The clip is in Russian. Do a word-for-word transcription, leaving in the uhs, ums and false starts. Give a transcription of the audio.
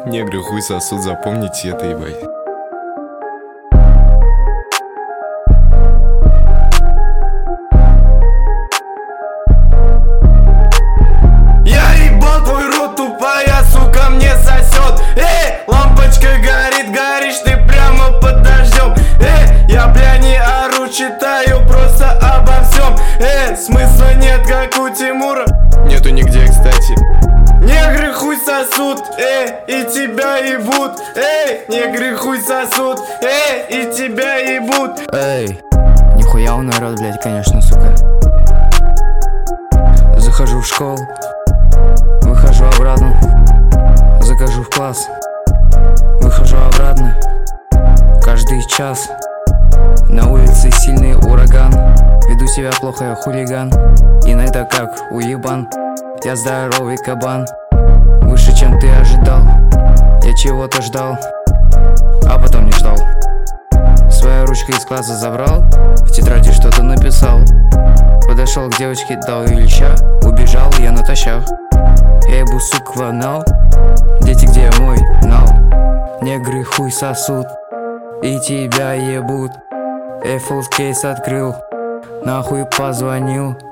Негры хуй сосут, запомните это, ебать. Я ебал твой рот, тупая сука мне сосет. Эй, лампочка горит, горишь ты прямо под дождем. Эй, я бля не ору, читаю просто обо всем. Эй, смысла нет, как у Тимура. Нету нигде, кстати. Негры хуй сосут, эй, и тебя ебут. Эй, негры хуй сосут, эй, и тебя ебут. Эй, нихуя он народ, блядь, конечно, сука. Захожу в школу, выхожу обратно. Захожу в класс, выхожу обратно. Каждый час на улице сильный ураган. Веду себя плохо, я хулиган. Иногда как уебан. Я здоровый кабан, выше, чем ты ожидал. Я чего-то ждал, а потом не ждал. Свою ручку из класса забрал, в тетради что-то написал. Подошел к девочке, дал ей леща, убежал я натощак. Я ебу, сука, ванал. Дети, где мой нал? Негры хуй сосут, и тебя ебут. Эйфелс кейс открыл, нахуй позвонил.